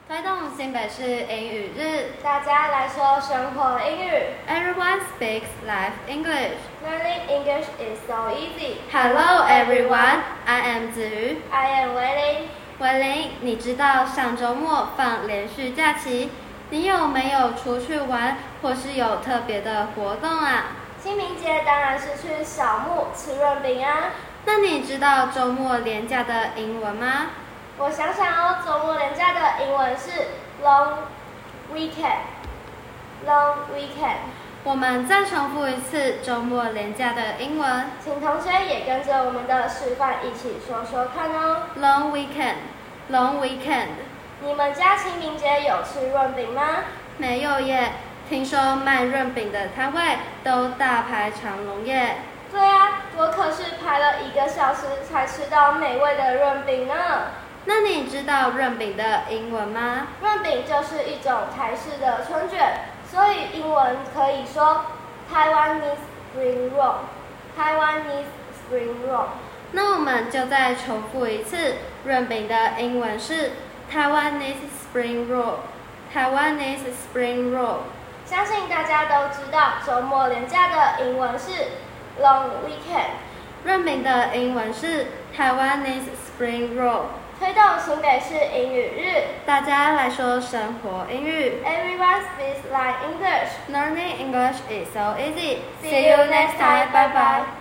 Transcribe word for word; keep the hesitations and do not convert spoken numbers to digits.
推动新北市英语日， 大家来说生活英语。 Everyone speaks live English. Learning English is so easy. Hello everyone, I am 子瑜。 I am Wei 伟玲，你知道上周末放连续假期，你有没有出去玩，或是有特别的活动啊？ 清明节当然是去扫墓吃润饼啊。 那你知道周末连假的英文吗？ 我想想哦，周末连假的英文是 long weekend。long weekend。 我们再重复一次周末连假的英文， 请同学也跟着我们的示范一起说说看哦。 Long weekend, long weekend。 你们家清明节有吃润饼吗？ 没有耶，听说卖润饼的摊位都大排长龙耶。 对啊，我可是排了一个小时才吃到美味的润饼呢。 那你知道润饼的英文吗？ 润饼就是一种台式的春卷，所以英文可以说 Taiwanese spring roll。Taiwanese spring roll。 那我们就再重复一次，润饼的英文是 Taiwanese spring roll。Taiwanese spring roll。 相信大家都知道，周末连假的英文是 long weekend。 润饼的英文是 Taiwanese spring roll。 推动新北市英语日， 大家来说生活英语。 Everyone speaks like English. Learning English is so easy. See you next time. Bye bye.